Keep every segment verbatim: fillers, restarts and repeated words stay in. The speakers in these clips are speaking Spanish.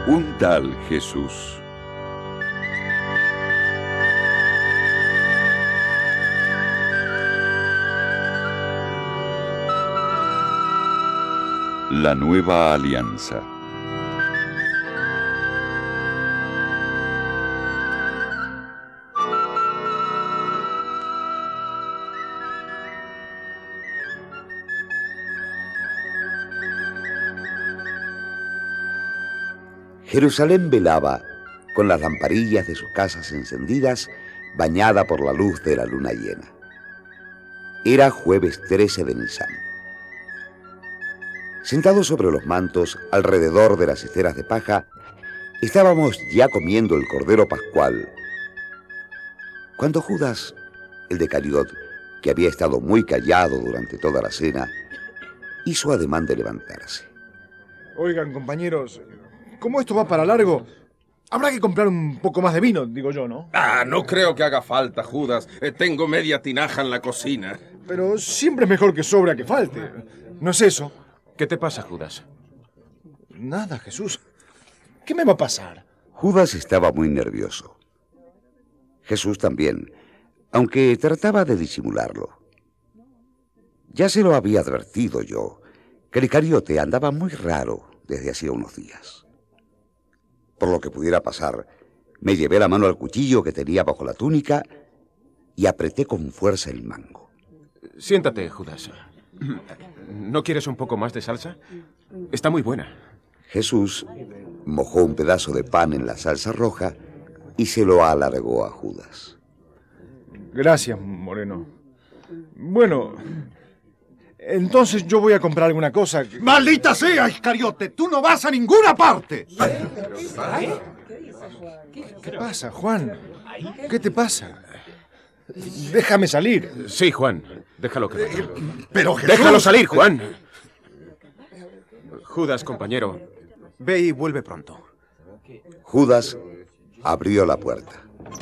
Un tal Jesús. La nueva alianza. Jerusalén velaba, con las lamparillas de sus casas encendidas, bañada por la luz de la luna llena. Era jueves trece de Nisán. Sentados sobre los mantos, alrededor de las esteras de paja, estábamos ya comiendo el cordero pascual, cuando Judas, el de Cariot, que había estado muy callado durante toda la cena, hizo ademán de levantarse. Oigan, compañeros, como esto va para largo, habrá que comprar un poco más de vino, digo yo, ¿no? Ah, no creo que haga falta, Judas. Eh, tengo media tinaja en la cocina. Pero siempre es mejor que sobra que falte. ¿No es eso? ¿Qué te pasa, Judas? Nada, Jesús. ¿Qué me va a pasar? Judas estaba muy nervioso. Jesús también, aunque trataba de disimularlo. Ya se lo había advertido yo, que el Cariote andaba muy raro desde hacía unos días. Por lo que pudiera pasar, me llevé la mano al cuchillo que tenía bajo la túnica y apreté con fuerza el mango. Siéntate, Judas. ¿No quieres un poco más de salsa? Está muy buena. Jesús mojó un pedazo de pan en la salsa roja y se lo alargó a Judas. Gracias, Moreno. Bueno, entonces yo voy a comprar alguna cosa. Que... ¡Maldita sea, Iscariote! ¡Tú no vas a ninguna parte! ¿Qué pasa, Juan? ¿Qué te pasa? Déjame salir. Sí, Juan. Déjalo que vaya. Pero Jesús... ¡Déjalo salir, Juan! Judas, compañero, ve y vuelve pronto. Judas abrió la puerta.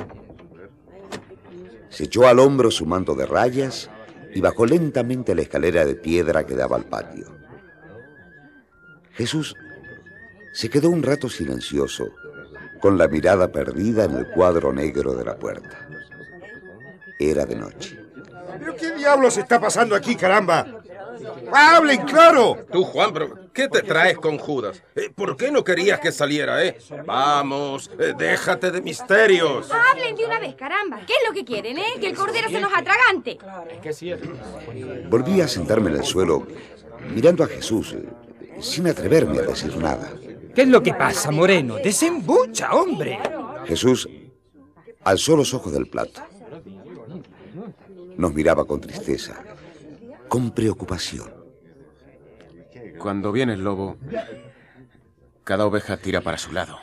Se echó al hombro su manto de rayas y bajó lentamente la escalera de piedra que daba al patio. Jesús se quedó un rato silencioso, con la mirada perdida en el cuadro negro de la puerta. Era de noche. ¿Pero qué diablos está pasando aquí, caramba? ¡Hablen claro! Tú, Juan, pero ¿qué te traes con Judas? Eh, ¿Por qué no querías que saliera, eh? Vamos, eh, déjate de misterios. Hablen de una vez, caramba. ¿Qué es lo que quieren, eh? Que el cordero se nos atragante. Volví a sentarme en el suelo, mirando a Jesús, sin atreverme a decir nada. ¿Qué es lo que pasa, Moreno? ¡Desembucha, hombre! Jesús alzó los ojos del plato. Nos miraba con tristeza, con preocupación. Cuando viene el lobo, cada oveja tira para su lado.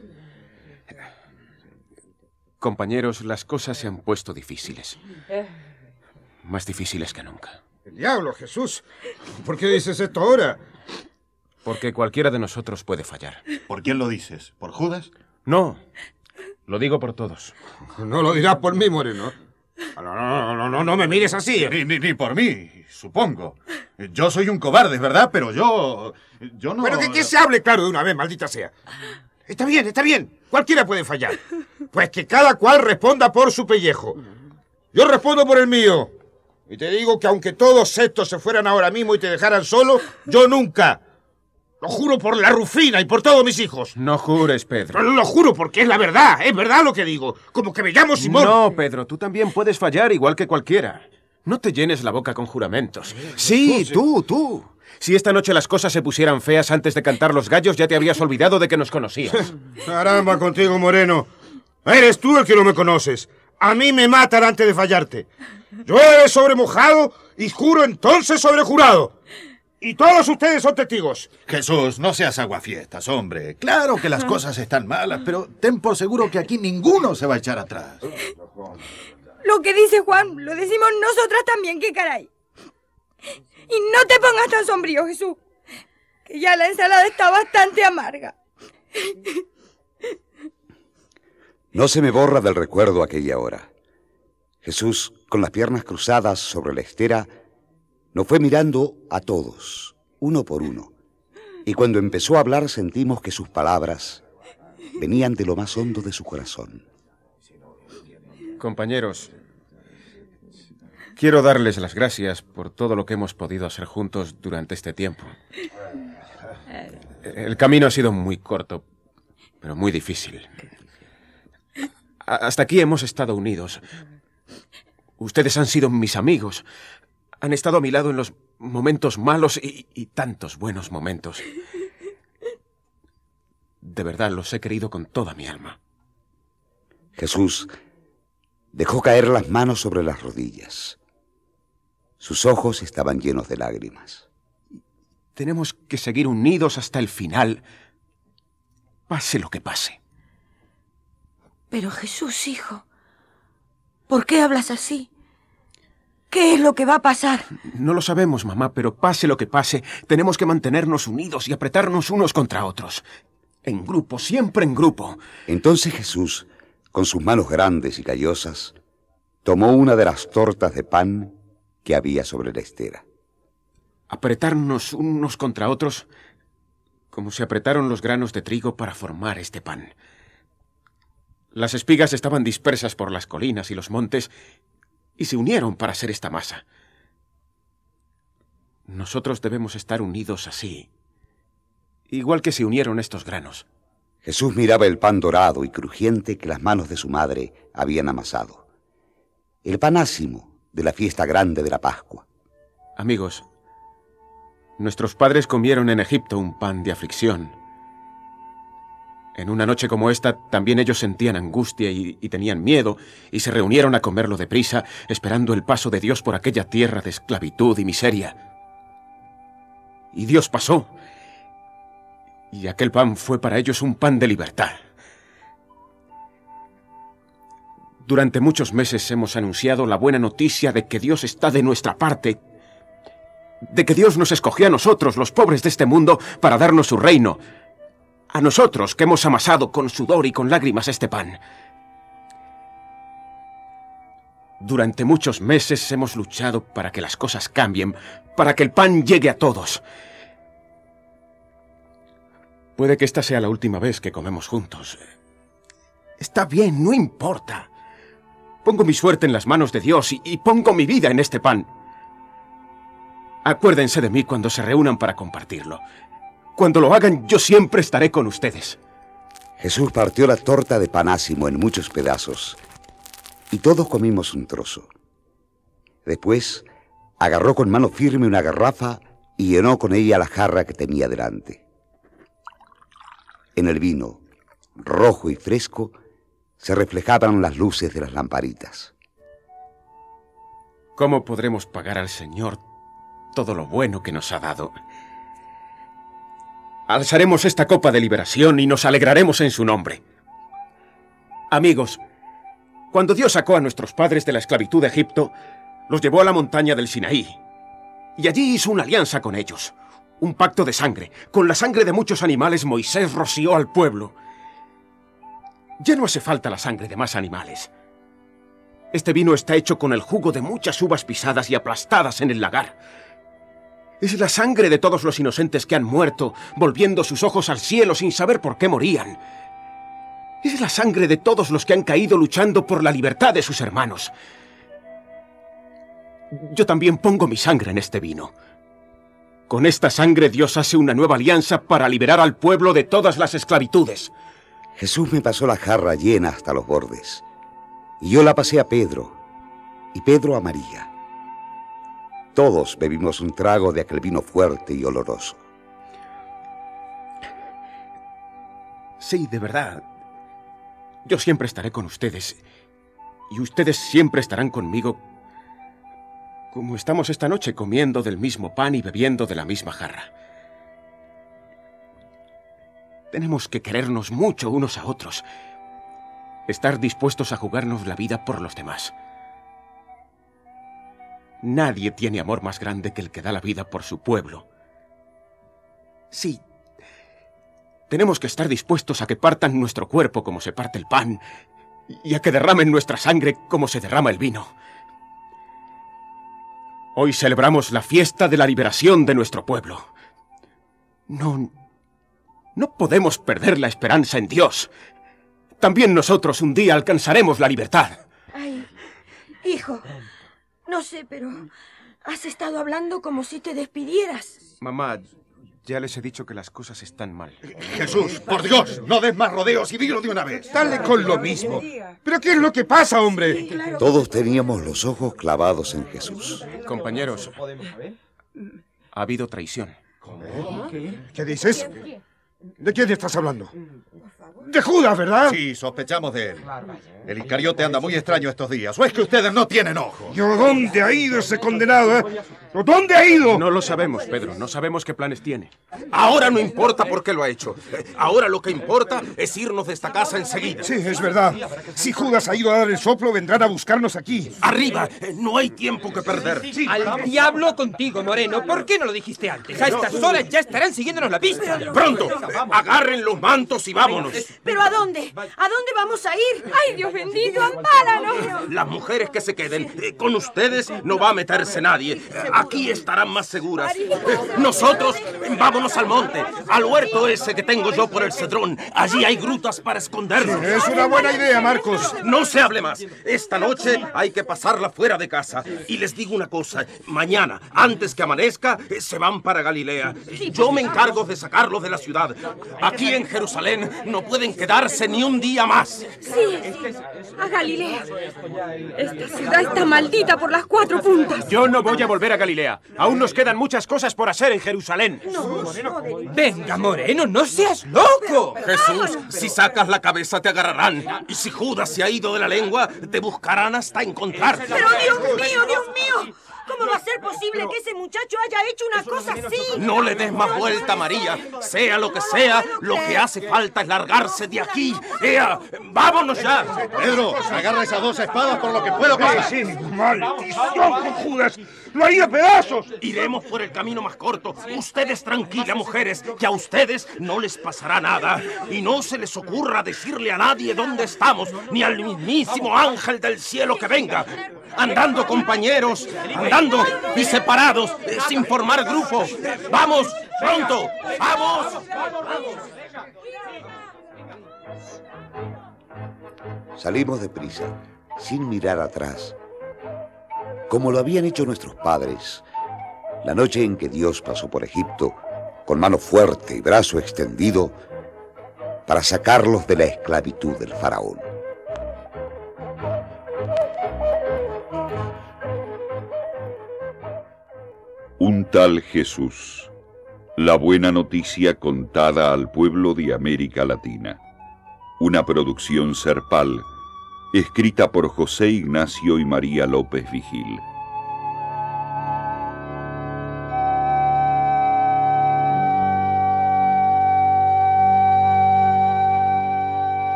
Compañeros, las cosas se han puesto difíciles. Más difíciles que nunca. ¡El diablo, Jesús! ¿Por qué dices esto ahora? Porque cualquiera de nosotros puede fallar. ¿Por quién lo dices? ¿Por Judas? No, lo digo por todos. No lo dirás por mí, Moreno. No, no, no, no, no me mires así. Ni, ni, ni por mí, supongo. Yo soy un cobarde, ¿verdad? Pero yo... yo no... Pero que, que se hable claro de una vez, maldita sea. Está bien, está bien. Cualquiera puede fallar. Pues que cada cual responda por su pellejo. Yo respondo por el mío. Y te digo que aunque todos estos se fueran ahora mismo y te dejaran solo, yo nunca... Lo juro por la Rufina y por todos mis hijos. No jures, Pedro. Lo, lo juro porque es la verdad, es verdad lo que digo. Como que me llamo Simón. No, Pedro, tú también puedes fallar igual que cualquiera. No te llenes la boca con juramentos. Sí, tú, tú. Si esta noche las cosas se pusieran feas antes de cantar los gallos, ya te habías olvidado de que nos conocías. Caramba contigo, Moreno. Eres tú el que no me conoces. A mí me matan antes de fallarte. Yo he sobremojado y juro entonces sobrejurado. Y todos ustedes son testigos. Jesús, no seas aguafiestas, hombre. Claro que las cosas están malas, pero ten por seguro que aquí ninguno se va a echar atrás. Lo que dice Juan, lo decimos nosotras también, qué caray. Y no te pongas tan sombrío, Jesús, que ya la ensalada está bastante amarga. No se me borra del recuerdo aquella hora. Jesús, con las piernas cruzadas sobre la estera, nos fue mirando a todos, uno por uno. Y cuando empezó a hablar sentimos que sus palabras venían de lo más hondo de su corazón. Compañeros, quiero darles las gracias por todo lo que hemos podido hacer juntos durante este tiempo. El camino ha sido muy corto, pero muy difícil. Hasta aquí hemos estado unidos. Ustedes han sido mis amigos. Han estado a mi lado en los momentos malos y, y tantos buenos momentos. De verdad, los he querido con toda mi alma. Jesús dejó caer las manos sobre las rodillas. Sus ojos estaban llenos de lágrimas. Tenemos que seguir unidos hasta el final, pase lo que pase. Pero Jesús, hijo, ¿por qué hablas así? ¿Qué es lo que va a pasar? No lo sabemos, mamá, pero pase lo que pase, tenemos que mantenernos unidos y apretarnos unos contra otros. En grupo, siempre en grupo. Entonces Jesús, con sus manos grandes y callosas, tomó una de las tortas de pan que había sobre la estera. Apretarnos unos contra otros, como se apretaron los granos de trigo para formar este pan. Las espigas estaban dispersas por las colinas y los montes y se unieron para hacer esta masa. Nosotros debemos estar unidos así, igual que se unieron estos granos. Jesús miraba el pan dorado y crujiente que las manos de su madre habían amasado. El pan ácimo de la fiesta grande de la Pascua. Amigos, nuestros padres comieron en Egipto un pan de aflicción. En una noche como esta, también ellos sentían angustia y, y tenían miedo, y se reunieron a comerlo deprisa, esperando el paso de Dios por aquella tierra de esclavitud y miseria. Y Dios pasó, y aquel pan fue para ellos un pan de libertad. Durante muchos meses hemos anunciado la buena noticia de que Dios está de nuestra parte, de que Dios nos escogió a nosotros, los pobres de este mundo, para darnos su reino. A nosotros, que hemos amasado con sudor y con lágrimas este pan. Durante muchos meses hemos luchado para que las cosas cambien, para que el pan llegue a todos. Puede que esta sea la última vez que comemos juntos. Está bien, no importa. Pongo mi suerte en las manos de Dios y, y pongo mi vida en este pan. Acuérdense de mí cuando se reúnan para compartirlo. Cuando lo hagan, yo siempre estaré con ustedes. Jesús partió la torta de pan ácimo en muchos pedazos y todos comimos un trozo. Después, agarró con mano firme una garrafa y llenó con ella la jarra que tenía delante. En el vino, rojo y fresco, se reflejaban las luces de las lamparitas. ¿Cómo podremos pagar al Señor todo lo bueno que nos ha dado? Alzaremos esta copa de liberación y nos alegraremos en su nombre. Amigos, cuando Dios sacó a nuestros padres de la esclavitud de Egipto, los llevó a la montaña del Sinaí. Y allí hizo una alianza con ellos, un pacto de sangre. Con la sangre de muchos animales Moisés roció al pueblo. Ya no hace falta la sangre de más animales. Este vino está hecho con el jugo de muchas uvas pisadas y aplastadas en el lagar. Es la sangre de todos los inocentes que han muerto, volviendo sus ojos al cielo sin saber por qué morían. Es la sangre de todos los que han caído luchando por la libertad de sus hermanos. Yo también pongo mi sangre en este vino. Con esta sangre Dios hace una nueva alianza para liberar al pueblo de todas las esclavitudes. Jesús me pasó la jarra llena hasta los bordes, y yo la pasé a Pedro, y Pedro a María. Todos bebimos un trago de aquel vino fuerte y oloroso. Sí, de verdad. Yo siempre estaré con ustedes. Y ustedes siempre estarán conmigo, como estamos esta noche comiendo del mismo pan y bebiendo de la misma jarra. Tenemos que querernos mucho unos a otros. Estar dispuestos a jugarnos la vida por los demás. Nadie tiene amor más grande que el que da la vida por su pueblo. Sí, tenemos que estar dispuestos a que partan nuestro cuerpo como se parte el pan y a que derramen nuestra sangre como se derrama el vino. Hoy celebramos la fiesta de la liberación de nuestro pueblo. No, no podemos perder la esperanza en Dios. también nosotros un día alcanzaremos la libertad. Ay, hijo, no sé, pero has estado hablando como si te despidieras. Mamá, ya les he dicho que las cosas están mal. Jesús, por Dios, no des más rodeos y dilo de una vez. Dale con lo mismo. ¿Pero qué es lo que pasa, hombre? Todos teníamos los ojos clavados en Jesús. Compañeros, ha habido traición. ¿Qué? ¿Qué dices? ¿De quién estás hablando? De Judas, ¿verdad? Sí, sospechamos de él. El Iscariote anda muy extraño estos días. ¿O es que ustedes no tienen ojos? ¿Y dónde ha ido ese condenado, eh? ¿Dónde ha ido? No lo sabemos, Pedro. No sabemos qué planes tiene. Ahora no importa por qué lo ha hecho. Ahora lo que importa es irnos de esta casa enseguida. Sí, es verdad. Si Judas ha ido a dar el soplo, vendrán a buscarnos aquí. ¡Arriba! No hay tiempo que perder. Sí. Al diablo contigo, Moreno. ¿Por qué no lo dijiste antes? A estas horas ya estarán siguiéndonos la pista. ¡Pronto! Agarren los mantos y vámonos. ¿Pero a dónde? ¿A dónde vamos a ir? ¡Ay, Dios bendito, ampáranos! Las mujeres que se queden, eh, con ustedes no va a meterse nadie. Eh, Aquí estarán más seguras. Eh, Nosotros, eh, vámonos al monte, al huerto ese que tengo yo por el cedrón. Allí hay grutas para escondernos. Es una buena idea, Marcos. No se hable más. Esta noche hay que pasarla fuera de casa. Y les digo una cosa. Mañana, antes que amanezca, eh, se van para Galilea. Yo me encargo de sacarlos de la ciudad. Aquí en Jerusalén no pueden quedarse ni un día más. Sí, a Galilea. Esta ciudad está maldita por las cuatro puntas. Yo no voy a volver a Galilea. Aún nos quedan muchas cosas por hacer en Jerusalén. Venga, Moreno, no seas loco. Jesús, si sacas la cabeza te agarrarán. Y si Judas se ha ido de la lengua, te buscarán hasta encontrarte. Pero Dios mío, Dios mío. ¿Cómo va a ser posible que ese muchacho haya hecho una cosa así? No le des más vuelta, María. Sea lo que sea, lo que hace falta es largarse de aquí. ¡Ea! ¡Vámonos ya! Pedro, agarra esas dos espadas por lo que puedo pasar. Sí, maldición con Judas. ¡Lo haría a pedazos! Iremos por el camino más corto. Ustedes tranquilas, mujeres, que a ustedes no les pasará nada. Y no se les ocurra decirle a nadie dónde estamos, ni al mismísimo ángel del cielo que venga. Andando, compañeros, andando y separados, eh, sin formar grupo. ¡Vamos, pronto! ¡Vamos! Salimos deprisa, sin mirar atrás, como lo habían hecho nuestros padres, la noche en que Dios pasó por Egipto, con mano fuerte y brazo extendido, para sacarlos de la esclavitud del faraón. Un tal Jesús. La buena noticia contada al pueblo de América Latina. Una producción Serpal, escrita por José Ignacio y María López Vigil.